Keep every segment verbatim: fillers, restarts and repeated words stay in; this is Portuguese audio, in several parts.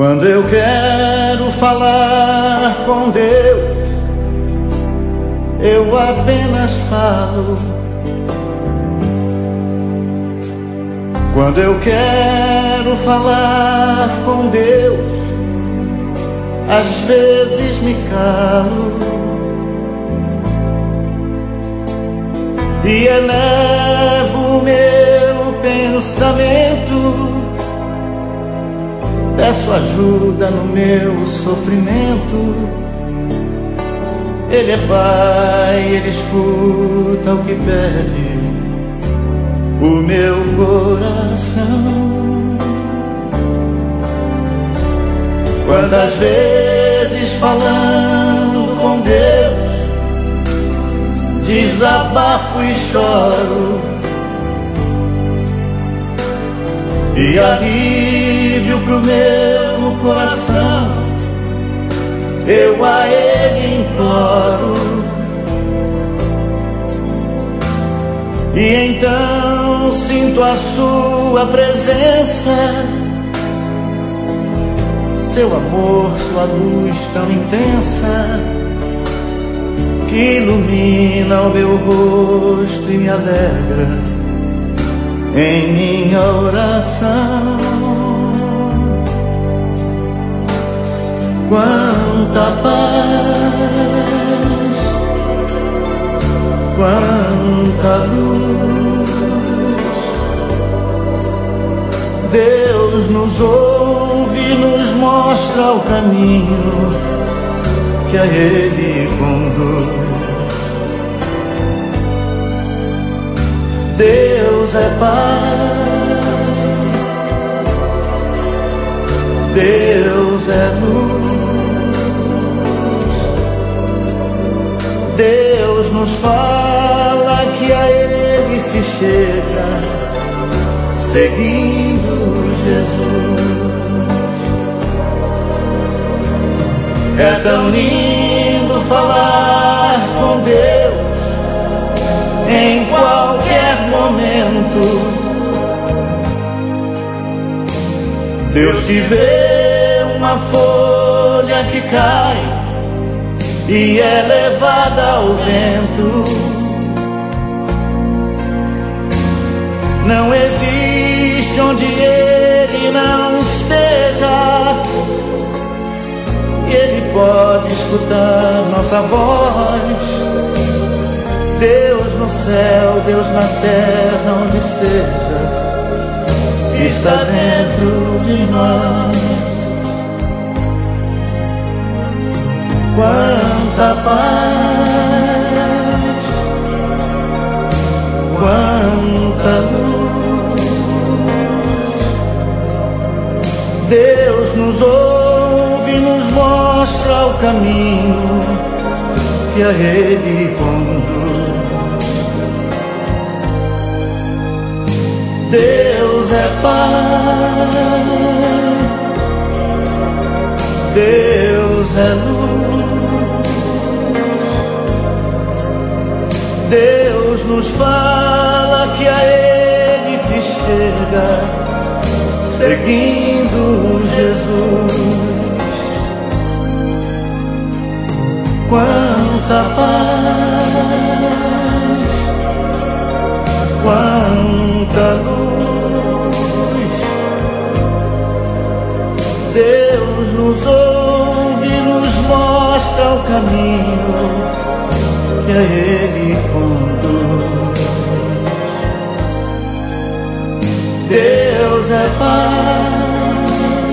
Quando eu quero falar com Deus, eu apenas falo. Quando eu quero falar com Deus, às vezes me calo e elevo o meu pensamento. Peço ajuda no meu sofrimento. Ele é Pai, Ele escuta o que pede o meu coração. Quantas vezes falando com Deus, desabafo e choro, e alívio pro meu coração eu a Ele imploro. E então sinto a sua presença, seu amor, sua luz tão intensa, que ilumina o meu rosto e me alegra em minha oração. Quanta paz, quanta luz, Deus nos ouve e nos mostra o caminho que a Ele conduz. Deus é Pai, Deus é luz, Deus nos fala que a Ele se chega seguindo Jesus. É tão lindo falar com Deus em qualquer momento. Deus que vê uma folha que cai e é levada ao vento. Não existe onde Ele não esteja, e Ele pode escutar nossa voz. Deus no céu, Deus na terra, onde esteja, está dentro de nós. Quanta paz, quanta luz, Deus nos ouve e nos mostra o caminho que a Ele conduz. Deus é Pai, Deus é luz, Deus nos fala que a Ele se chega seguindo Jesus. Quanta paz, quanta luz, Deus nos ouve e nos mostra o caminho que a Ele conduz. Deus é Pai,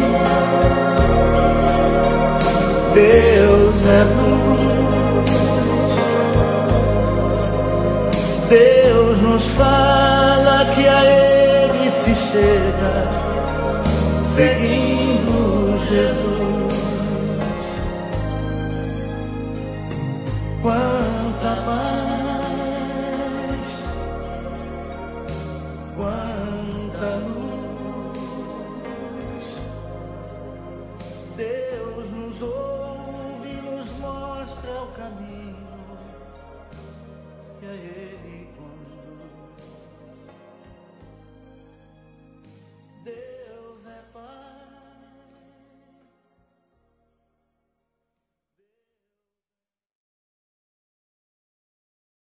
Deus é luz, Deus nos fala que a Ele se chega seguindo Jesus. Quanta paz, quanta luz, Deus nos ouve e nos mostra o caminho que a Ele